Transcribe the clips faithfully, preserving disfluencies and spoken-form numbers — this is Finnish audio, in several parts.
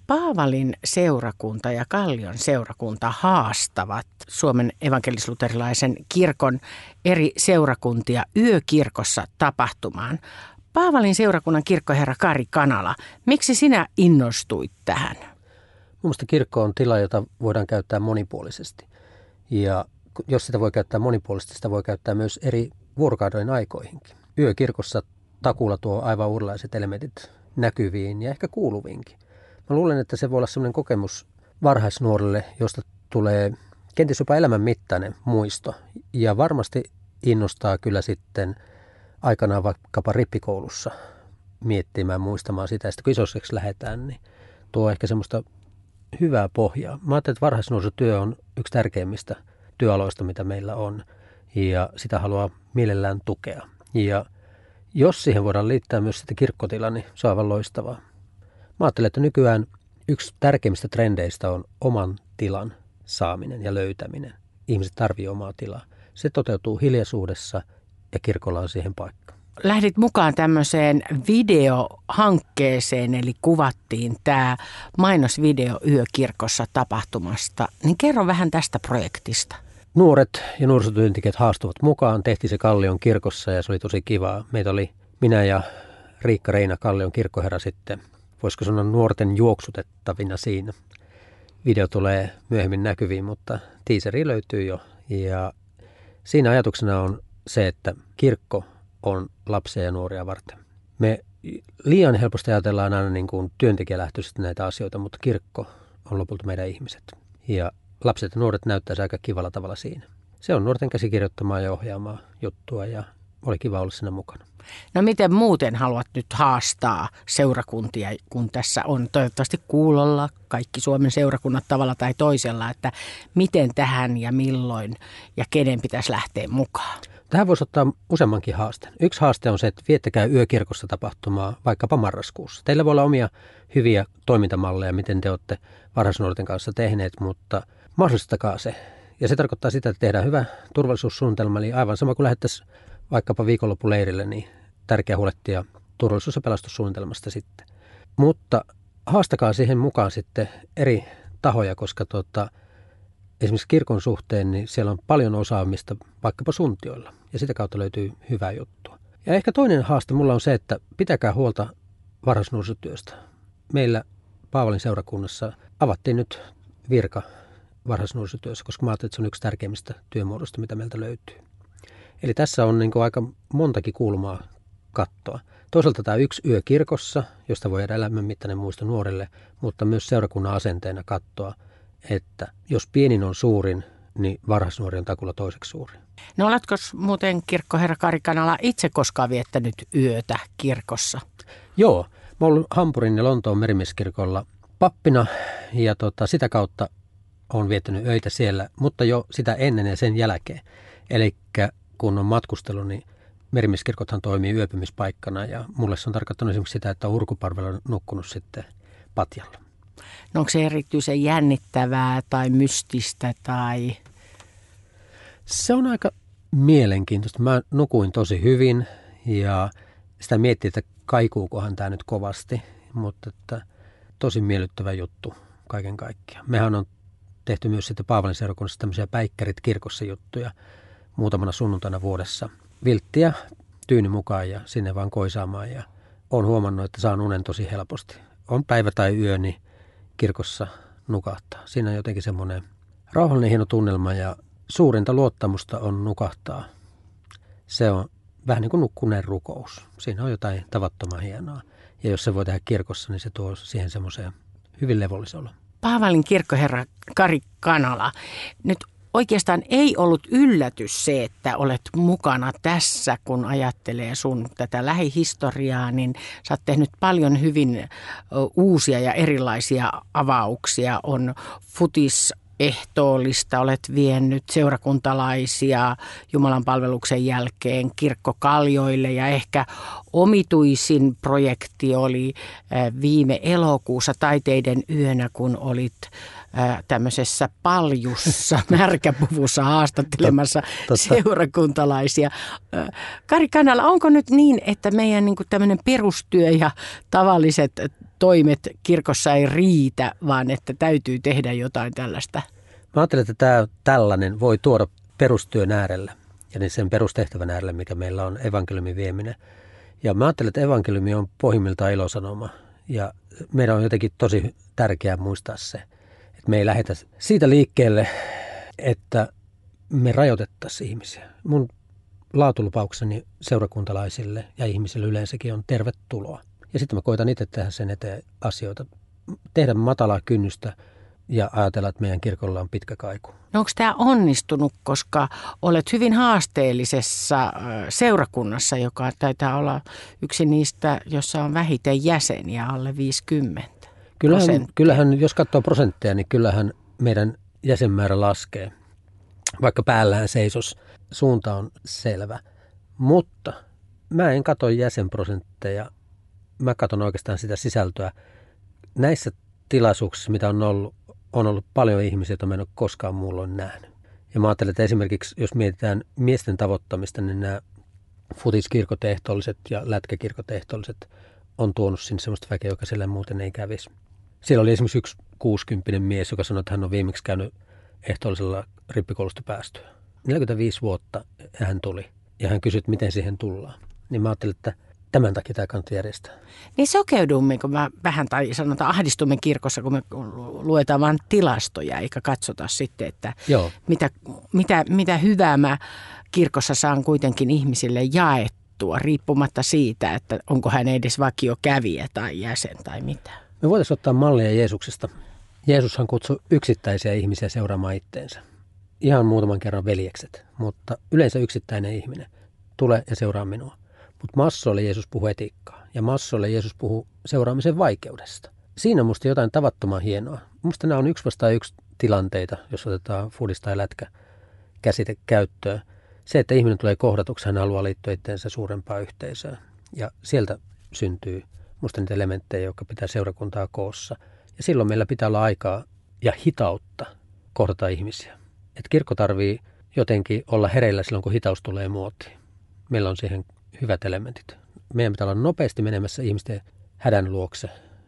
Paavalin seurakunta ja Kallion seurakunta haastavat Suomen evankelis-luterilaisen kirkon eri seurakuntia yökirkossa tapahtumaan. Paavalin seurakunnan kirkkoherra Kari Kanala, miksi sinä innostuit tähän? Mielestäni kirkko on tila, jota voidaan käyttää monipuolisesti. Ja jos sitä voi käyttää monipuolisesti, sitä voi käyttää myös eri vuorokauden aikoihinkin. Yökirkossa takuulla tuo aivan uudenlaiset elementit näkyviin ja ehkä kuuluviinkin. Mä luulen, että se voi olla sellainen kokemus varhaisnuorille, josta tulee kenties jopa elämän mittainen muisto. Ja varmasti innostaa kyllä sitten aikanaan vaikkapa rippikoulussa miettimään, muistamaan sitä. Ja sitten kun isoseksi lähdetään, niin tuo ehkä semmoista hyvää pohjaa. Mä ajattelen, että varhaisnuorisotyö on yksi tärkeimmistä työaloista, mitä meillä on. Ja sitä haluaa mielellään tukea. Ja jos siihen voidaan liittää myös sitten kirkkotila, niin se on aivan loistavaa. Mä ajattelen, että nykyään yksi tärkeimmistä trendeistä on oman tilan saaminen ja löytäminen. Ihmiset tarvitsevat omaa tilaa. Se toteutuu hiljaisuudessa ja kirkolla on siihen paikka. Lähdit mukaan tämmöiseen videohankkeeseen, eli kuvattiin tämä mainosvideo yökirkossa tapahtumasta. Niin kerro vähän tästä projektista. Nuoret ja nuorisotyöntekijät haastuvat mukaan. Tehtiin se Kallion kirkossa ja se oli tosi kivaa. Meitä oli minä ja Riikka Reina, Kallion kirkkoherra sitten. Voisiko sanoa nuorten juoksutettavina siinä. Video tulee myöhemmin näkyviin, mutta teaseri löytyy jo. Ja siinä ajatuksena on se, että kirkko on lapsia ja nuoria varten. Me liian helposti ajatellaan aina niin kuin työntekijälähtöisesti näitä asioita, mutta kirkko on lopulta meidän ihmiset. Ja lapset ja nuoret näyttäisi aika kivalla tavalla siinä. Se on nuorten käsikirjoittamaa ja ohjaamaa juttua ja oli kiva olla siinä mukana. No miten muuten haluat nyt haastaa seurakuntia, kun tässä on toivottavasti kuulolla kaikki Suomen seurakunnat tavalla tai toisella, että miten tähän ja milloin ja kenen pitäisi lähteä mukaan? Tähän voisi ottaa useammankin haasteen. Yksi haaste on se, että viettäkää yökirkossa tapahtumaa vaikkapa marraskuussa. Teillä voi olla omia hyviä toimintamalleja, miten te olette varhaisnuorten kanssa tehneet, mutta mahdollistakaa se. Ja se tarkoittaa sitä, että tehdään hyvä turvallisuussuunnitelma, eli aivan sama kuin lähdettäisiin vaikkapa viikonloppuleirille, niin tärkeää huolehtia turvallisuus- ja pelastussuunnitelmasta sitten. Mutta haastakaa siihen mukaan sitten eri tahoja, koska tuota, esimerkiksi kirkon suhteen, niin siellä on paljon osaamista vaikkapa suntioilla, ja sitä kautta löytyy hyvää juttua. Ja ehkä toinen haaste mulla on se, että pitäkää huolta varhaisnuorisotyöstä. Meillä Paavalin seurakunnassa avattiin nyt virka varhaisnuorisotyössä, koska mä ajattelin, että se on yksi tärkeimmistä työmuodosta, mitä meiltä löytyy. Eli tässä on niin kuin aika montakin kulmaa kattoa. Toisaalta tämä yksi yö kirkossa, josta voi jäädä elämänmittainen muisto nuorille, mutta myös seurakunnan asenteena kattoa, että jos pienin on suurin, niin varhaisnuori on takulla toiseksi suurin. No oletko muuten kirkkoherra Kari Kanala itse koskaan viettänyt yötä kirkossa? Joo, mä oon ollut Hampurin ja Lontoon merimieskirkolla pappina ja tota, sitä kautta olen viettänyt öitä siellä, mutta jo sitä ennen ja sen jälkeen. Eli kun on matkustellut, niin merimieskirkothan toimii yöpymispaikkana ja mulle se on tarkoittanut esimerkiksi sitä, että on urkuparvella nukkunut sitten patjalla. No onko se erityisen jännittävää tai mystistä tai? Se on aika mielenkiintoista. Mä nukuin tosi hyvin ja sitä miettii, että kaikuukohan tämä nyt kovasti, mutta että tosi miellyttävä juttu kaiken kaikkiaan. Mehän on tehty myös sitten Paavalin seurakunnassa tämmöisiä päikkärit kirkossa juttuja muutamana sunnuntaina vuodessa. Vilttiä tyyni mukaan ja sinne vaan koisaamaan ja olen huomannut, että saan unen tosi helposti. On päivä tai yö, niin kirkossa nukahtaa. Siinä on jotenkin semmoinen rauhallinen hieno tunnelma ja suurinta luottamusta on nukahtaa. Se on vähän niin kuin nukkuneen rukous. Siinä on jotain tavattoman hienoa. Ja jos se voi tehdä kirkossa, niin se tuo siihen semmoiseen hyvin levollisen olon. Paavalin kirkkoherra Kari Kanala, nyt oikeastaan ei ollut yllätys se, että olet mukana tässä, kun ajattelee sun tätä lähihistoriaa, niin sä oot tehnyt paljon hyvin uusia ja erilaisia avauksia. On futisehtoollista, olet viennyt seurakuntalaisia Jumalan palveluksen jälkeen kirkkokaljoille ja ehkä omituisin projekti oli viime elokuussa taiteiden yönä, kun olit tämmöisessä paljussa märkäpuvussa haastattelemassa Tot, seurakuntalaisia. Kari Kanala, onko nyt niin, että meidän niin kuin tämmöinen perustyö ja tavalliset toimet kirkossa ei riitä, vaan että täytyy tehdä jotain tällaista? Mä ajattelen, että tämä tällainen voi tuoda perustyön äärelle ja sen perustehtävän äärelle, mikä meillä on evankeliumin vieminen. Ja mä ajattelen, että evankeliumi on pohjimmiltaan ilosanoma ja meidän on jotenkin tosi tärkeää muistaa se, että me ei lähdetä siitä liikkeelle, että me rajoitettaisiin ihmisiä. Mun laatulupaukseni seurakuntalaisille ja ihmisille yleensäkin on tervetuloa. Ja sitten mä koitan itse tehdä sen eteen asioita, tehdä matalaa kynnystä ja ajatella, että meidän kirkolla on pitkä kaiku. No onko tämä onnistunut, koska olet hyvin haasteellisessa seurakunnassa, joka taitaa olla yksi niistä, jossa on vähiten jäseniä, alle viisikymmentä Kyllähän, kyllähän jos katsoo prosentteja, niin kyllähän meidän jäsenmäärä laskee, vaikka päällään seisos. Suunta on selvä, mutta mä en katso jäsenprosentteja, mä katson oikeastaan sitä sisältöä. Näissä tilaisuuksissa, mitä on ollut, on ollut paljon ihmisiä, joita mä en ole koskaan muulloin nähnyt. Ja mä ajattelen, että esimerkiksi jos mietitään miesten tavoittamista, niin nämä futiskirkotehtoolliset ja lätkäkirkotehtoolliset on tuonut sinne sellaista väkeä, joka siellä muuten ei kävisi. Siellä oli esimerkiksi yksi kuusikymppinen mies, joka sanoi, että hän on viimeksi käynyt ehtoollisella rippikoulusta päästyä. neljäkymmentäviisi vuotta hän tuli ja hän kysyi, miten siihen tullaan. Niin mä ajattelin, että tämän takia tämä kannattaa järjestää. Niin sokeudumme, kun mä vähän tai sanotaan ahdistumme kirkossa, kun me luetaan vain tilastoja, eikä katsota sitten, että mitä, mitä, mitä hyvää mä kirkossa saan kuitenkin ihmisille jaettua, riippumatta siitä, että onko hän edes vakiokävijä tai jäsen tai mitä. Me voitaisiin ottaa mallia Jeesuksesta. Jeesushan kutsui yksittäisiä ihmisiä seuraamaan itteensä. Ihan muutaman kerran veljekset, mutta yleensä yksittäinen ihminen. Tule ja seuraa minua. Mutta massoille Jeesus puhuu etiikkaa ja massoille Jeesus puhuu seuraamisen vaikeudesta. Siinä on musta jotain tavattoman hienoa. Musta nämä on yksi vastaan yksi tilanteita, jos otetaan foodis tai lätkä käsite käyttöön. Se, että ihminen tulee kohdatuksi, hän haluaa liittyä itseensä suurempaan yhteisöön. Ja sieltä syntyy musta niitä elementtejä, jotka pitää seurakuntaa koossa. Ja silloin meillä pitää olla aikaa ja hitautta kohdata ihmisiä. Et kirkko tarvii jotenkin olla hereillä silloin, kun hitaus tulee muotiin. Meillä on siihen hyvät elementit. Meidän pitää olla nopeasti menemässä ihmisten hädän luokse,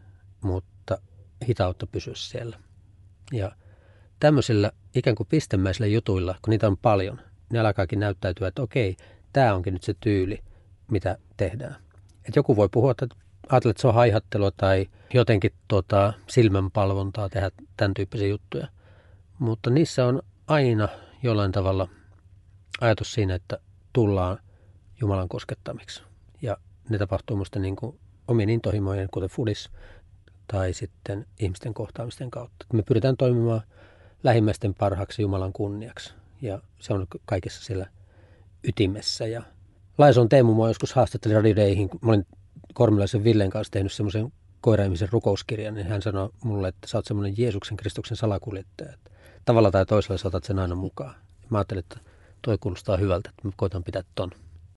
mutta hitautta pysyä siellä. Ja tämmöisillä ikään kuin pistemäisillä jutuilla, kun niitä on paljon, ne alkaakin näyttäytyä, että okei, tämä onkin nyt se tyyli, mitä tehdään. Et joku voi puhua, että ajattelee, että se on haihattelua tai jotenkin tota, silmänpalvontaa tehdä tämän tyyppisiä juttuja. Mutta niissä on aina jollain tavalla ajatus siinä, että tullaan Jumalan koskettamiksi. Ja ne tapahtuu musta niin kuin omien intohimojen, kuten foodis, tai sitten ihmisten kohtaamisten kautta. Me pyritään toimimaan lähimmäisten parhaaksi Jumalan kunniaksi. Ja se on kaikessa siellä ytimessä. Ja Laison Teemu mua joskus haastatteli Radio Dayhin. Mä olin Kormilaisen Villen kanssa tehnyt semmoisen koiraihmisen rukouskirjan, niin hän sanoi mulle, että sä oot semmoinen Jeesuksen Kristuksen salakuljettaja. Että tavalla tai toisella sä otat sen aina mukaan. Mä ajattelin, että toi kuulostaa hyvältä, että mä koitan pitää ton.